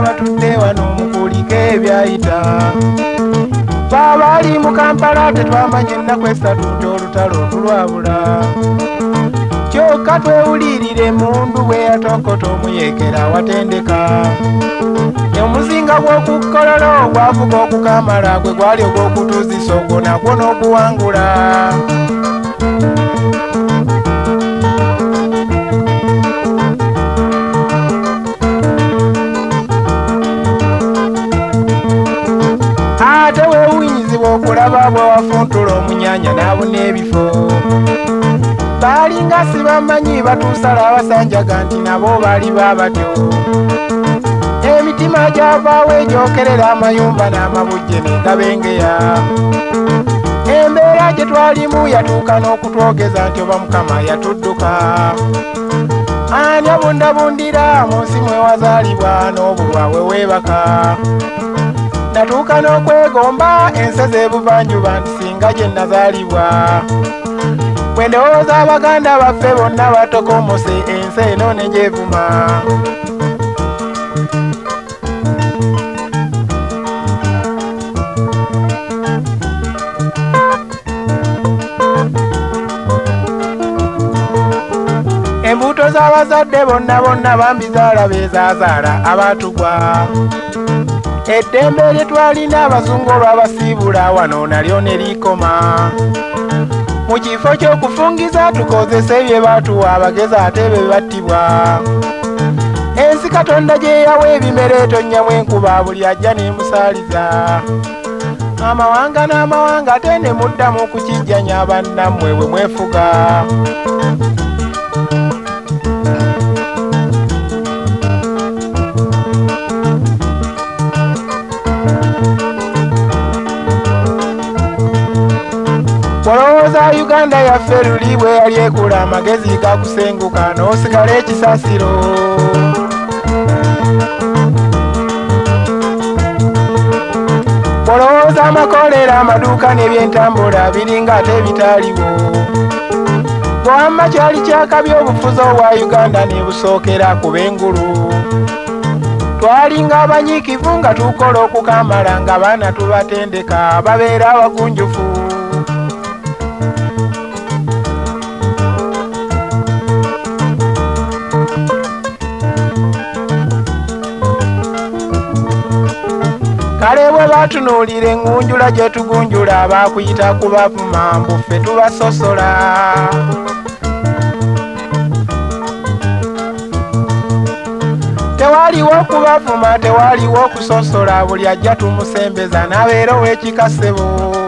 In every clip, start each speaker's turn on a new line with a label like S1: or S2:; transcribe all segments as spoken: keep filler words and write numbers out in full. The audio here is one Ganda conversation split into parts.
S1: batudde wano mukulika ebyayita babali mu Kampala tetwamanye ennaku esatu nti olutalo tulwabula kyokka twewulirire mundu bwe yatokota omuyekera watendeka omuzinga gw'okukkololo ogwavuga okukamala gwe gwali ogw'okutuzisa ogwo nagwo n'oguwangula ate weewunyizibwa okulaba bwe wafuntula omunyanya n'abuna ebifo balinga si bamanyi batuusala abasanjaga nti nabo bali babatyo emitima gyavaawo egyokerera amayumba n'amabujje n'engabengeya embeera gye twalimu yatuuka n'okutwogeza nti oba Mukama yatudduka ani abundabundira mu nsi mwe wazaalibwa n'obulwawe weebaka natuuka n'okwegomba ensi z'ebuvanjuba nti singa gye nazaalibwa bwe ndowooza abaganda baffe bonna batokomose ensi eno ne gyevuma embuto z'abazadde bonna bonna bambizaala beezaazaala abaatugwa eddembe lye twalina abazungu olw'abasiibula wano nalyo ne likoma mu kifo ky'okufungiza tukozesa ebye baatuwa abagezi ate be battibwa ensi Katonda gye yawa ebimera etonnyamu enkuba buli ajja n'emusaaliza amawanga n'amawanga ate ne muddamu kukijjanya bannammwe bwe mwefuga olowooza Uganda yaffe luli bwe yali ekula amagezi gakusenguka n'osigala ekisasiro olowooza amakolera amaduuka n'ebyentambula biringa ate bitaaliwo bwamma kyali kyakabi obufuzi obwa Uganda ne busookera ku b'engulu twalinga abanyiikivu nga tukola okukamala nga baana tubatendeka babeera abagunjufu kale bwe batunuulira engunjula gye tugunjula baakuyita kubavuma mbu ffe tubasosola tewaliwo okubavuma tewaliwo okusosola buli ajja tumusembeza n'abeera ow'ekikasebo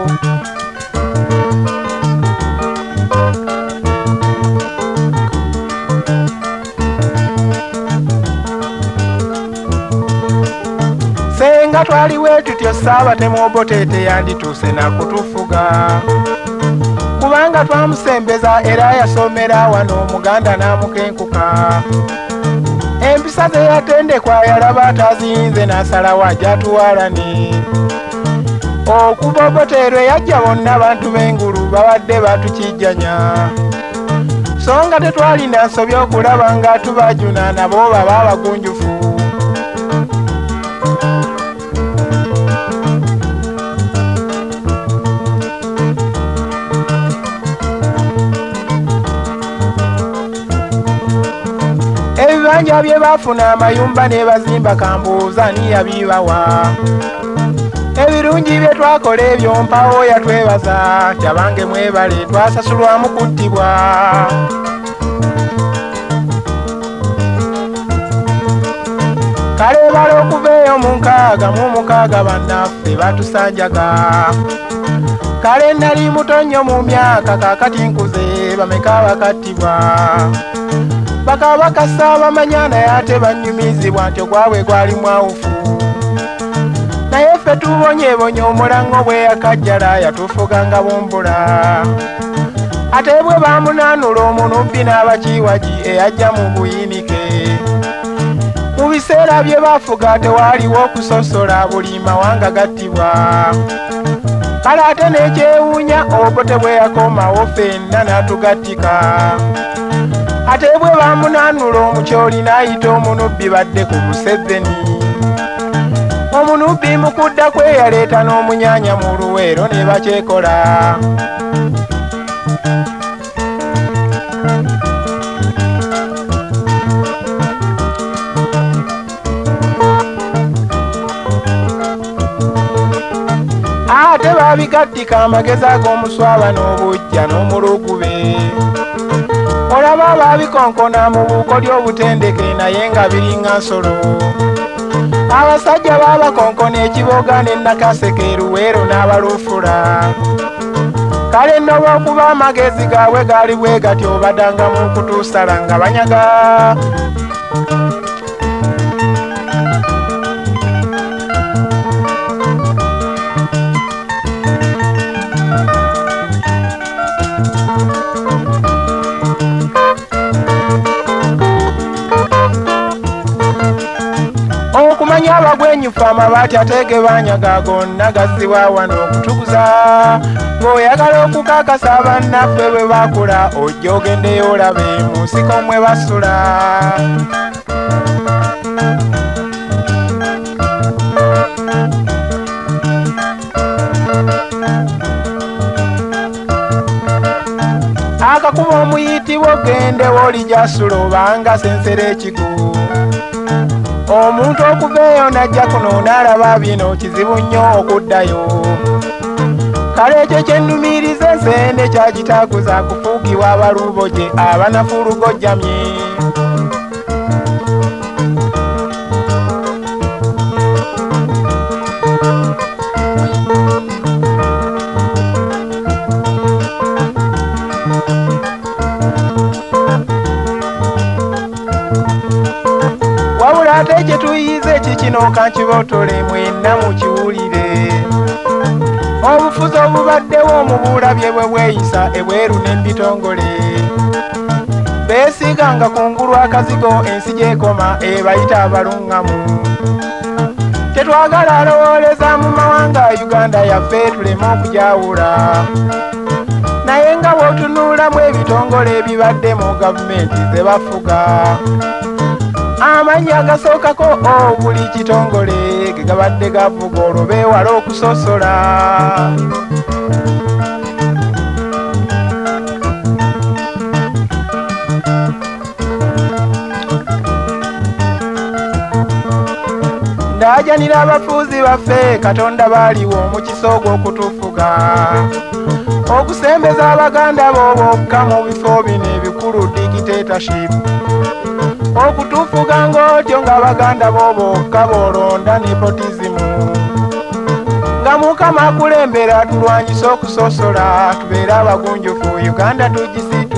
S1: senga twaliwe tutyo Ssaabatemu Obote yandituuse nakutufuga kubanga twamusembeza era yasomera wano Omuganda n'amukenkuka empisa ze yatendekwa yalaba ataziyinze n'asalawo ajja atuwalane okuva Obote lwe yajja bonna bantu b'engulu babadde batukijjanya so nga tetwalina nsobi okulaba nga tubajuna nabo baba abagunjufu ebibanja bye baafuna amayumba ne bazimba kambuuza niyabibawa ebirungi bye twakola ebyo mpawo yatwebaza nti abange mwebale twasasulwamu kuttibwa kale bala okuva eyo mu nkaaga mu mukaaga bannaffe batusanjaga kale nali muto nnyo mu myaka kaakati nkuze bameka bakattibwa bakaba bakasa bamanya naye ate banyumizibwa nti ogwabwe gwali mwawufu naye ffe tubonyebonya omulango bwe yakajjala yatufuganga bumbula ate bwe bamunaanula omunubbi n'abakiwagi eyajja mu buyinike mu biseera bye bafuga tewaaliwo okusosola buli mawanga gattibwa kale ate n'ekyewuunya Obote bwe yakomawo ffenna n'atugattika ate bwe bamunaanula omukyoli n'ayita omunubbi badde ku Museveni Nubi mukudda kwe yaleeta n'omunyanya mu luweero ne bakyekola. Ate babigaddika amagezi ag'omuswaba n'obujja n'omulugube. Olaba babikonkona mu bukodyo obutendeke naye nga biringa nsolo. Abasajja babakonkona ekiboga ne Nakaseke Luweero n'abalufula. Kale nno bw'okuba amagezi gaabwe gaali bwe gatyo badanga mu kutuusala nga banyaga. Okumanya abagwenyufu amabaati ate ge banyaga gonna gassibwa wano okutukuza. Ng'oyagala okukakasa bannaffe bwe bakula ojja ogendeyo olabe mu nsiko mwe basula. Akakuba omuyitibwa ogendewo olijasula obanga sensera ekigu. Omuntu okuva eyo n'ajja kuno n'alaba bino kizibu nnyo okuddayo. Kale ekyo kyennumiriza ensende kyagitaaguza kufuukibwa abaluboje abanafulugojjamye. Wabula ate kye tuyize kikino kankibotole mwenna mukiwulire. Obufuzi obubaddewo mu bulabye bwe bweyisa ebweru n'embitongole. Beesiganga kungulu akazigo ensi gy'ekoma ebayita abaluŋŋamu. Tetwagala alowooleza mu mawanga Uganda yaffe tuleme okujawula. Naye nga bw'otunuulamu ebitongole ebibadde mu gavumenti ze bafuga. Amannya agasookako buli kitongole ge gabadde gavuga olwo beewala okusosola. Ndaajanira abafuuzi baffe Katonda baaliwo mu kisoogo okutufuga. Okusembeza Abaganda bo bokka mu bifo bino ebikulu dictatorship. Okutufuga ng'otyo ng'Abaganda bo bokka boolonda nepotism. Nga Mukama akulembera tulwanyisa okusosola tubeere abagunjufu Uganda tugisite.